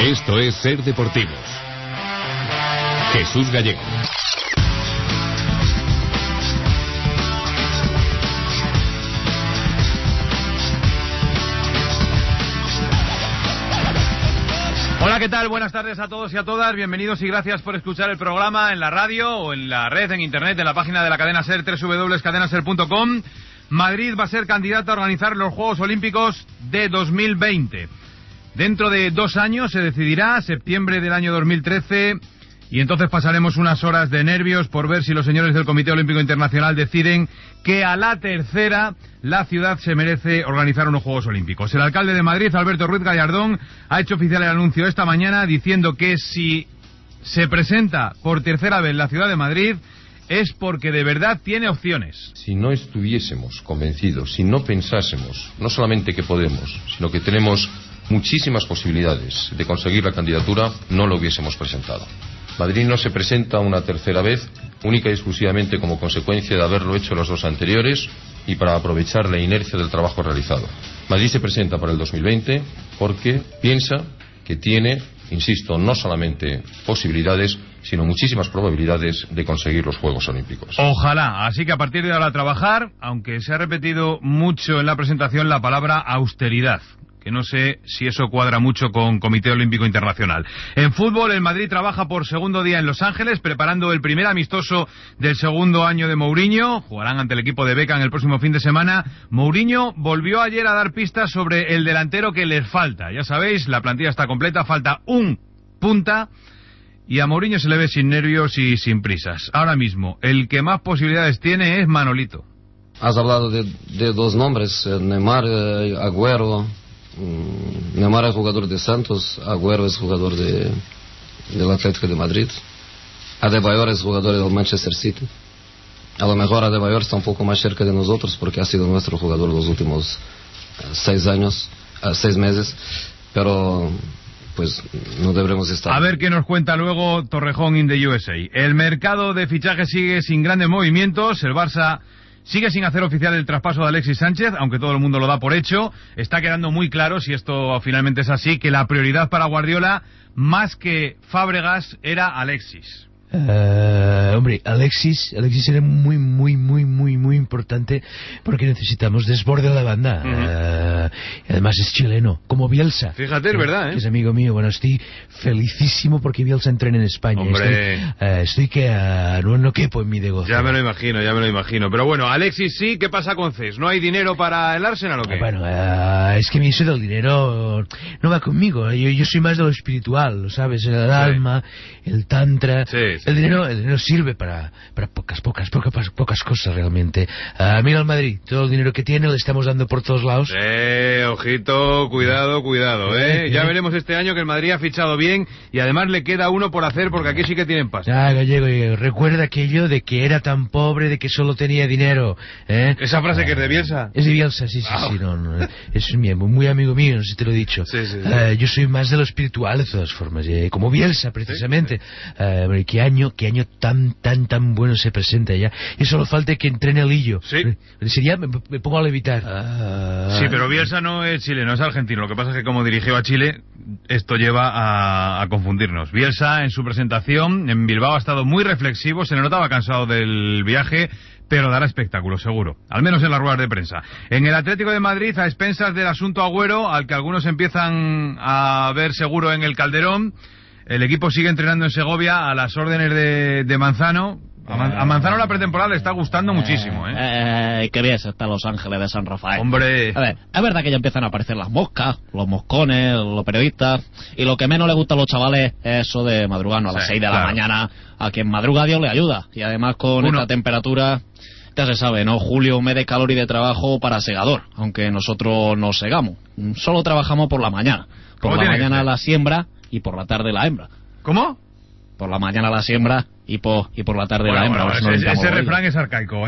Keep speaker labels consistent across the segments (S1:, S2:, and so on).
S1: Esto es Ser Deportivos. Jesús Gallego.
S2: Hola, ¿qué tal? Buenas tardes a todos y a todas. Bienvenidos y gracias por escuchar el programa en la radio o en la red, en internet, en la página de la cadena SER, www.cadenaser.com. Madrid va a ser candidato a organizar los Juegos Olímpicos de 2020. Dentro de 2 años se decidirá, septiembre del año 2013, y entonces pasaremos unas horas de nervios por ver si los señores del Comité Olímpico Internacional deciden que a la tercera la ciudad se merece organizar unos Juegos Olímpicos. El alcalde de Madrid, Alberto Ruiz Gallardón, ha hecho oficial el anuncio esta mañana diciendo que si se presenta por tercera vez la ciudad de Madrid es porque de verdad tiene opciones.
S3: Si no estuviésemos convencidos, si no pensásemos, no solamente que podemos, sino que tenemos muchísimas posibilidades de conseguir la candidatura, no lo hubiésemos presentado. Madrid no se presenta una tercera vez única y exclusivamente como consecuencia de haberlo hecho los 2 anteriores y para aprovechar la inercia del trabajo realizado. Madrid se presenta para el 2020 porque piensa que tiene, insisto, no solamente posibilidades, sino muchísimas probabilidades de conseguir los Juegos Olímpicos.
S2: Ojalá. Así que a partir de ahora a trabajar, aunque se ha repetido mucho en la presentación la palabra austeridad, que no sé si eso cuadra mucho con Comité Olímpico Internacional. En fútbol, el Madrid trabaja por segundo día en Los Ángeles, preparando el primer amistoso del segundo año de Mourinho. Jugarán ante el equipo de Beckham el próximo fin de semana. Mourinho volvió ayer a dar pistas sobre el delantero que les falta. Ya sabéis, la plantilla está completa, falta un punta, y a Mourinho se le ve sin nervios y sin prisas. Ahora mismo, el que más posibilidades tiene es Manolito.
S4: Has hablado de 2 nombres, Neymar, Agüero. Neymar es jugador de Santos, Agüero es jugador del Atlético de Madrid, Adebayor es jugador del Manchester City. A lo mejor Adebayor está un poco más cerca de nosotros porque ha sido nuestro jugador los últimos 6 meses, pero pues no deberemos estar.
S2: A ver qué nos cuenta luego Torrejón in the USA. El mercado de fichajes sigue sin grandes movimientos. El Barça sigue sin hacer oficial el traspaso de Alexis Sánchez, aunque todo el mundo lo da por hecho. Está quedando muy claro, si esto finalmente es así, que la prioridad para Guardiola, más que Fábregas, era Alexis.
S5: Hombre, Alexis era muy importante porque necesitamos desborde en la banda. Además es chileno, como Bielsa.
S2: Fíjate, es verdad,
S5: que es amigo mío. Bueno, estoy felicísimo porque Bielsa entrena en España.
S2: Hombre.
S5: Estoy que no quepo en mi negocio.
S2: Ya me lo imagino. Pero bueno, Alexis sí, ¿qué pasa con Cés? ¿No hay dinero para el Arsenal o qué?
S5: Bueno, es que eso del dinero no va conmigo. Yo soy más de lo espiritual, ¿lo sabes? El alma, el tantra.
S2: Sí.
S5: El dinero sirve para pocas cosas realmente. Mira el Madrid, todo el dinero que tiene lo estamos dando por todos lados.
S2: Ojito, cuidado, Ya veremos este año que el Madrid ha fichado bien y además le queda uno por hacer porque aquí sí que tienen pasta.
S5: Gallego, recuerda aquello de que era tan pobre de que solo tenía dinero.
S2: Esa frase que es de Bielsa.
S5: Es de Bielsa, sí, no, es muy amigo mío, no sé si te lo he dicho.
S2: Sí.
S5: Yo soy más de lo espiritual de todas formas, como Bielsa precisamente. Sí. ¿Qué año tan bueno se presenta ya? Y solo falta que entrene el Lillo.
S2: Sí.
S5: Sería, me pongo a levitar.
S2: Sí, pero Bielsa no es chileno, es argentino. Lo que pasa es que como dirigió a Chile, esto lleva a confundirnos. Bielsa en su presentación en Bilbao ha estado muy reflexivo, se le notaba cansado del viaje, pero dará espectáculo, seguro. Al menos en las ruedas de prensa. En el Atlético de Madrid, a expensas del asunto Agüero, al que algunos empiezan a ver seguro en el Calderón, el equipo sigue entrenando en Segovia a las órdenes de Manzano. A Manzano la pretemporada le está gustando muchísimo,
S6: Qué bien está Los Ángeles de San Rafael.
S2: Hombre.
S6: A ver, es verdad que ya empiezan a aparecer las moscas, los moscones, los periodistas, y lo que menos le gusta a los chavales es eso de madrugarnos a las 6 de la mañana. A quien madruga Dios le ayuda, y además con esta temperatura, ya se sabe, ¿no? Julio, un mes de calor y de trabajo para segador, aunque nosotros no segamos. Solo trabajamos por la mañana. Por la mañana la siembra y por la tarde la hembra.
S2: ¿Cómo?
S6: Por la mañana la siembra y por la tarde la hembra.
S2: Ese refrán es arcaico.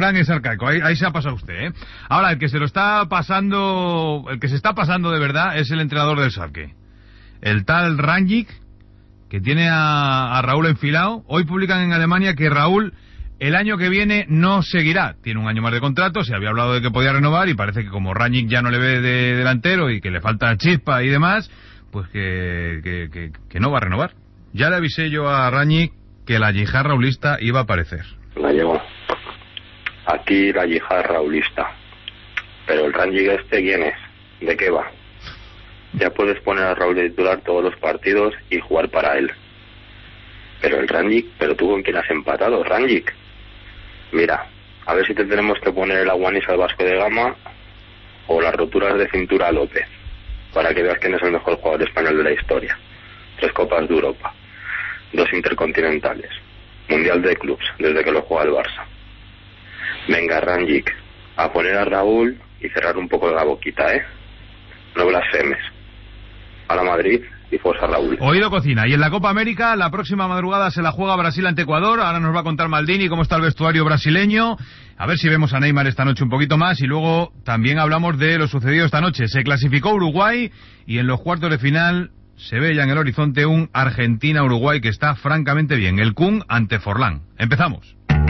S2: Ahí se ha pasado usted, Ahora, el que se está pasando de verdad es el entrenador del Schalke. El tal Rangnick, que tiene a Raúl enfilado. Hoy publican en Alemania que Raúl el año que viene no seguirá. Tiene un año más de contrato, se había hablado de que podía renovar y parece que como Rangnick ya no le ve de delantero y que le falta chispa y demás, pues que no va a renovar. Ya le avisé yo a Rangnick que la yihad raulista iba a aparecer.
S1: Gallego, aquí la yihad raulista. Pero el Rangnick ¿quién es? ¿De qué va? Ya puedes poner a Raúl de titular todos los partidos y jugar para él. Pero el Rangnick, ¿pero tú con quién has empatado, Rangnick? Mira, a ver si te tenemos que poner el Aguanis al Vasco de Gama o las roturas de cintura a López, para que veas quién es el mejor jugador español de la historia. 3 Copas de Europa, 2 Intercontinentales, Mundial de Clubs, desde que lo juega el Barça. Venga, Rangnick, a poner a Raúl y cerrar un poco la boquita, no blasfemes. A la Madrid y fuerza Raúl.
S2: Oído cocina. Y en la Copa América, la próxima madrugada se la juega Brasil ante Ecuador. Ahora nos va a contar Maldini cómo está el vestuario brasileño. A ver si vemos a Neymar esta noche un poquito más. Y luego también hablamos de lo sucedido esta noche. Se clasificó Uruguay y en los cuartos de final se ve ya en el horizonte un Argentina-Uruguay que está francamente bien. El Kun ante Forlán. Empezamos.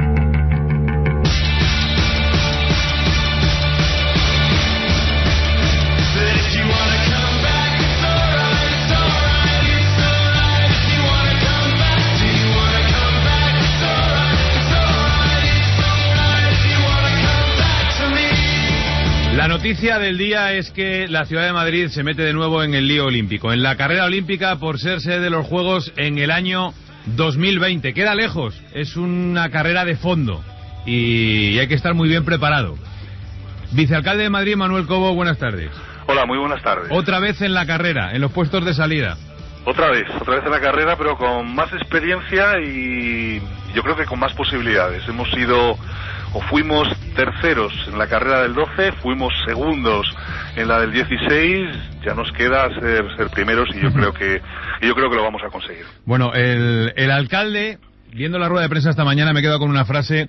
S2: La noticia del día es que la ciudad de Madrid se mete de nuevo en el lío olímpico, en la carrera olímpica por ser sede de los Juegos en el año 2020. Queda lejos, es una carrera de fondo y hay que estar muy bien preparado. Vicealcalde de Madrid, Manuel Cobo, buenas tardes.
S7: Hola, muy buenas tardes.
S2: Otra vez en la carrera, en los puestos de salida.
S7: Otra vez en la carrera, pero con más experiencia y yo creo que con más posibilidades. Hemos sido o fuimos terceros en la carrera del 12, fuimos segundos en la del 16, ya nos queda ser primeros y yo creo que lo vamos a conseguir.
S2: Bueno, el alcalde, viendo la rueda de prensa esta mañana, me he quedado con una frase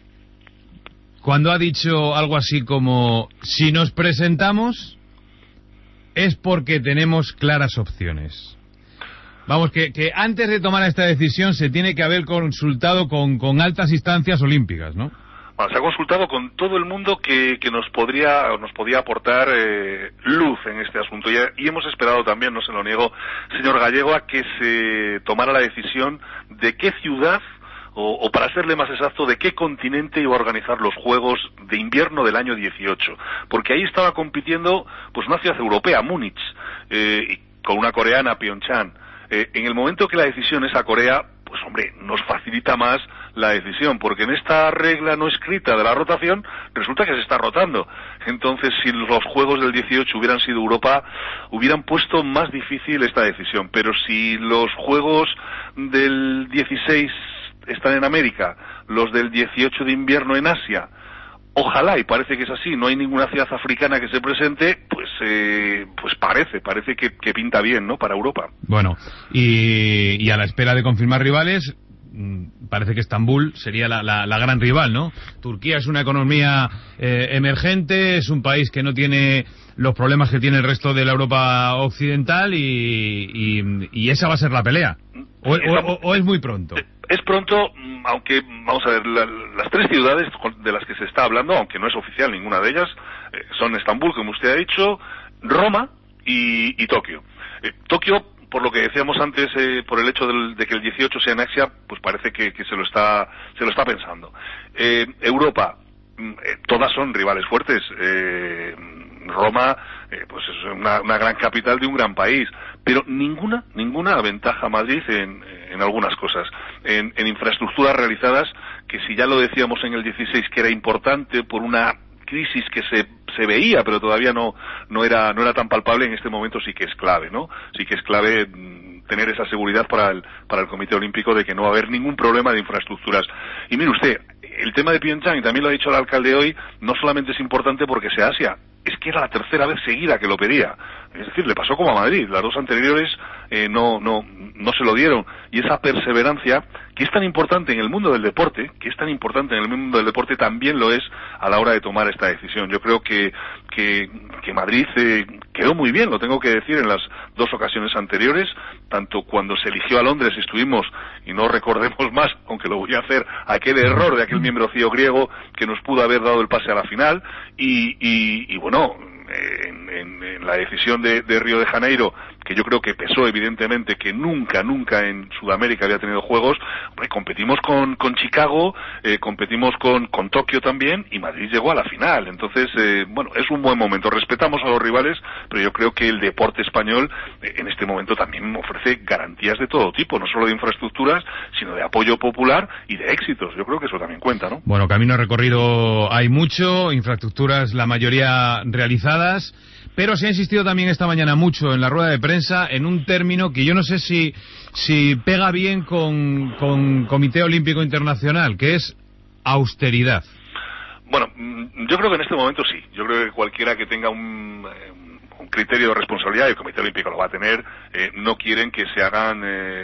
S2: cuando ha dicho algo así como: si nos presentamos es porque tenemos claras opciones. Vamos, que antes de tomar esta decisión se tiene que haber consultado con altas instancias olímpicas, ¿no?
S7: Bueno, se ha consultado con todo el mundo que nos podía aportar luz en este asunto y hemos esperado también, no se lo niego, señor Gallego, a que se tomara la decisión de qué ciudad o para serle más exacto, de qué continente iba a organizar los Juegos de Invierno del año 18, porque ahí estaba compitiendo pues una ciudad europea, Múnich, con una coreana, Pyeongchang. En el momento que la decisión es a Corea, pues hombre, nos facilita más la decisión, porque en esta regla no escrita de la rotación resulta que se está rotando. Entonces, si los Juegos del 18 hubieran sido Europa, hubieran puesto más difícil esta decisión. Pero si los Juegos del 16 están en América, los del 18 de invierno en Asia, ojalá, y parece que es así, no hay ninguna ciudad africana que se presente, pues parece que pinta bien, ¿no?, para Europa.
S2: Bueno, y a la espera de confirmar rivales, parece que Estambul sería la gran rival, ¿no? Turquía es una economía emergente, es un país que no tiene los problemas que tiene el resto de la Europa occidental y esa va a ser la pelea. ¿O es muy pronto?
S7: Es pronto, aunque, vamos a ver, las 3 ciudades de las que se está hablando, aunque no es oficial ninguna de ellas, son Estambul, como usted ha dicho, Roma y Tokio. Tokio, por lo que decíamos antes, por el hecho de que el 18 sea en Asia, pues parece que se lo está pensando. Europa, todas son rivales fuertes. Roma, pues es una gran capital de un gran país, pero ninguna aventaja a Madrid en algunas cosas, en infraestructuras realizadas, que si ya lo decíamos en el 16 que era importante por una crisis que se veía, pero todavía no era tan palpable, en este momento sí que es clave, ¿no? Sí que es clave tener esa seguridad para el Comité Olímpico de que no va a haber ningún problema de infraestructuras. Y mire usted, el tema de Pyeongchang, y también lo ha dicho el alcalde hoy, no solamente es importante porque sea Asia, es que era la tercera vez seguida que lo pedía. Es decir, le pasó como a Madrid, las 2 anteriores no se lo dieron. Y esa perseverancia, que es tan importante en el mundo del deporte, también lo es a la hora de tomar esta decisión. Yo creo que Madrid quedó muy bien, lo tengo que decir, en las 2 ocasiones anteriores, tanto cuando se eligió a Londres estuvimos, y no recordemos más, aunque lo voy a hacer, aquel error de aquel miembro griego que nos pudo haber dado el pase a la final, y bueno, en la decisión de Río de Janeiro, que yo creo que pesó evidentemente, que nunca en Sudamérica había tenido juegos. Hombre, competimos con Chicago, competimos con Tokio también, y Madrid llegó a la final. Entonces, bueno, es un buen momento. Respetamos a los rivales, pero yo creo que el deporte español en este momento también ofrece garantías de todo tipo, no solo de infraestructuras, sino de apoyo popular y de éxitos. Yo creo que eso también cuenta, ¿no?
S2: Bueno, camino recorrido hay mucho, infraestructuras la mayoría realizadas, pero se ha insistido también esta mañana mucho en la rueda de prensa en un término que yo no sé si pega bien con Comité Olímpico Internacional, que es austeridad.
S7: Bueno, yo creo que en este momento sí. Yo creo que cualquiera que tenga un criterio de responsabilidad, y el Comité Olímpico lo va a tener, no quieren que se hagan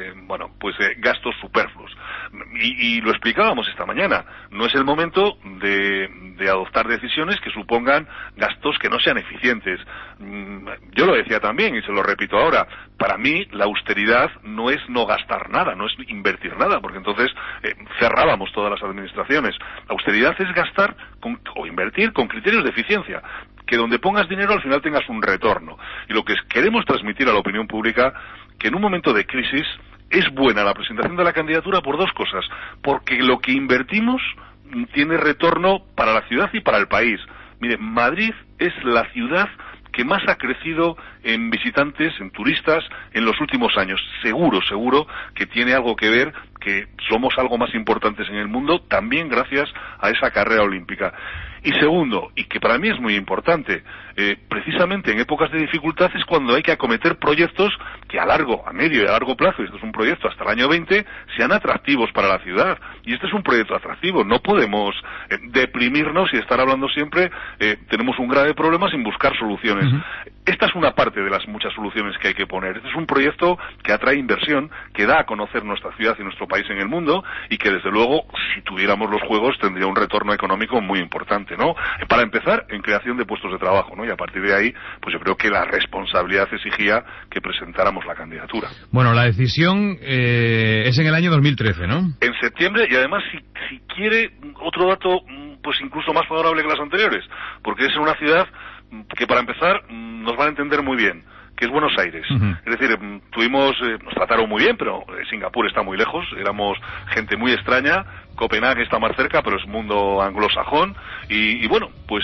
S7: gastos superfluos. Y lo explicábamos esta mañana, no es el momento de adoptar decisiones que supongan gastos que no sean eficientes. Yo lo decía también y se lo repito ahora, para mí la austeridad no es no gastar nada, no es invertir nada, porque entonces cerrábamos todas las administraciones. La austeridad es gastar o invertir con criterios de eficiencia, que donde pongas dinero al final tengas un retorno. Y lo que queremos transmitir a la opinión pública, que en un momento de crisis es buena la presentación de la candidatura por dos cosas: porque lo que invertimos tiene retorno para la ciudad y para el país. Mire, Madrid es la ciudad que más ha crecido en visitantes, en turistas, en los últimos años. Seguro que tiene algo que ver, que somos algo más importantes en el mundo, también gracias a esa carrera olímpica. Y segundo, y que para mí es muy importante, precisamente en épocas de dificultad es cuando hay que acometer proyectos que a medio y a largo plazo, y esto es un proyecto hasta el año 20, sean atractivos para la ciudad. Y este es un proyecto atractivo. No podemos deprimirnos y estar hablando siempre, tenemos un grave problema, sin buscar soluciones. Uh-huh. Esta es una parte de las muchas soluciones que hay que poner. Este es un proyecto que atrae inversión, que da a conocer nuestra ciudad y nuestro país en el mundo, y que desde luego, si tuviéramos los Juegos, tendría un retorno económico muy importante, ¿no? Para empezar, en creación de puestos de trabajo, ¿no? Y a partir de ahí, pues yo creo que la responsabilidad exigía que presentáramos la candidatura.
S2: Bueno, la decisión es en el año 2013, ¿no?
S7: En septiembre, y además, si quiere otro dato, pues incluso más favorable que las anteriores, porque es en una ciudad que, para empezar, nos van a entender muy bien, que es Buenos Aires. Uh-huh. Es decir, nos trataron muy bien, pero Singapur está muy lejos, éramos gente muy extraña. Copenhague está más cerca, pero es mundo anglosajón, y bueno, pues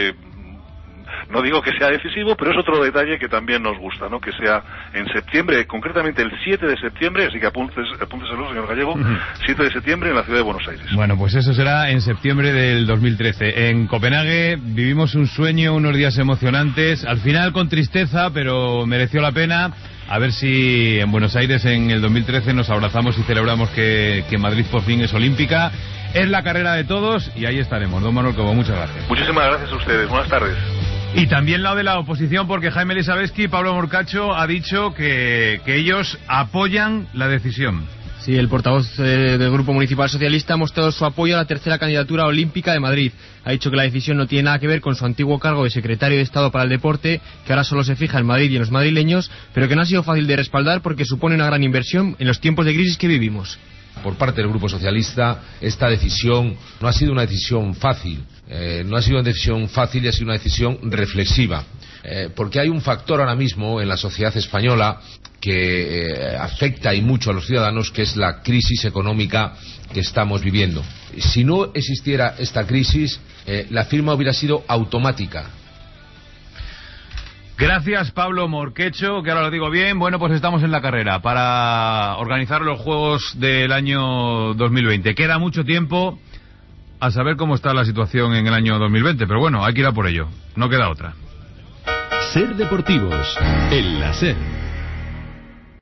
S7: no digo que sea decisivo, pero es otro detalle que también nos gusta, ¿no? Que sea en septiembre, concretamente el 7 de septiembre, así que apúnteselo, señor Gallego, 7 de septiembre en la ciudad de Buenos Aires.
S2: Bueno, pues eso será en septiembre del 2013. En Copenhague vivimos un sueño, unos días emocionantes, al final con tristeza, pero mereció la pena. A ver si en Buenos Aires en el 2013 nos abrazamos y celebramos que Madrid por fin es olímpica. Es la carrera de todos y ahí estaremos. Don Manuel Cobo, muchas gracias.
S7: Muchísimas gracias a ustedes. Buenas tardes.
S2: Y también lado de la oposición, porque Jaime Elisabetsky y Pablo Morcacho ha dicho que ellos apoyan la decisión.
S8: Sí, el portavoz del Grupo Municipal Socialista ha mostrado su apoyo a la tercera candidatura olímpica de Madrid. Ha dicho que la decisión no tiene nada que ver con su antiguo cargo de secretario de Estado para el Deporte, que ahora solo se fija en Madrid y en los madrileños, pero que no ha sido fácil de respaldar porque supone una gran inversión en los tiempos de crisis que vivimos.
S3: Por parte del Grupo Socialista, esta decisión no ha sido una decisión fácil. No ha sido una decisión fácil y ha sido una decisión reflexiva. Porque hay un factor ahora mismo en la sociedad española que afecta y mucho a los ciudadanos, que es la crisis económica que estamos viviendo. Si no existiera esta crisis, la firma hubiera sido automática.
S2: Gracias, Pablo Morquecho, que ahora lo digo bien. Bueno, pues estamos en la carrera para organizar los Juegos del año 2020. Queda mucho tiempo, a saber cómo está la situación en el año 2020, pero bueno, hay que ir a por ello, no queda otra.
S9: Ser Deportivos, en la SER.